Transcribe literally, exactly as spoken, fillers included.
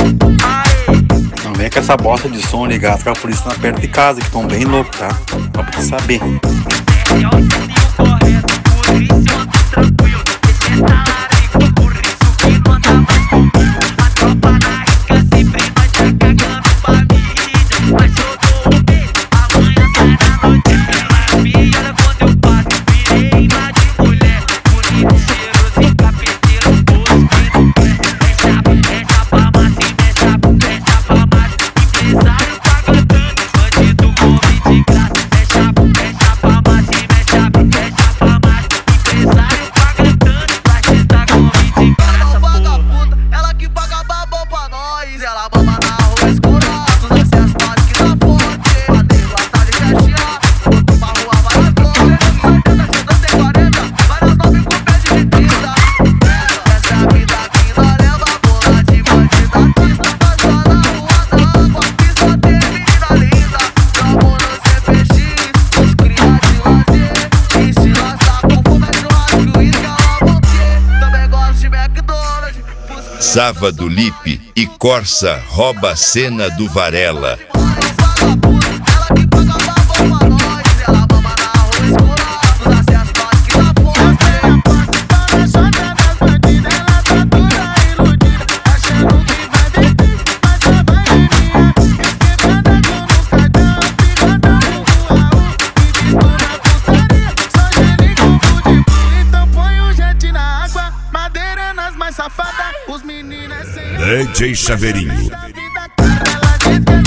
Não vem com essa bosta de som ligado pra polícia na perto de casa, que estão bem loucos, tá? Só pra você saber. Sava do Lipe e Corsa rouba a cena do Varela. D J Chaveirinho.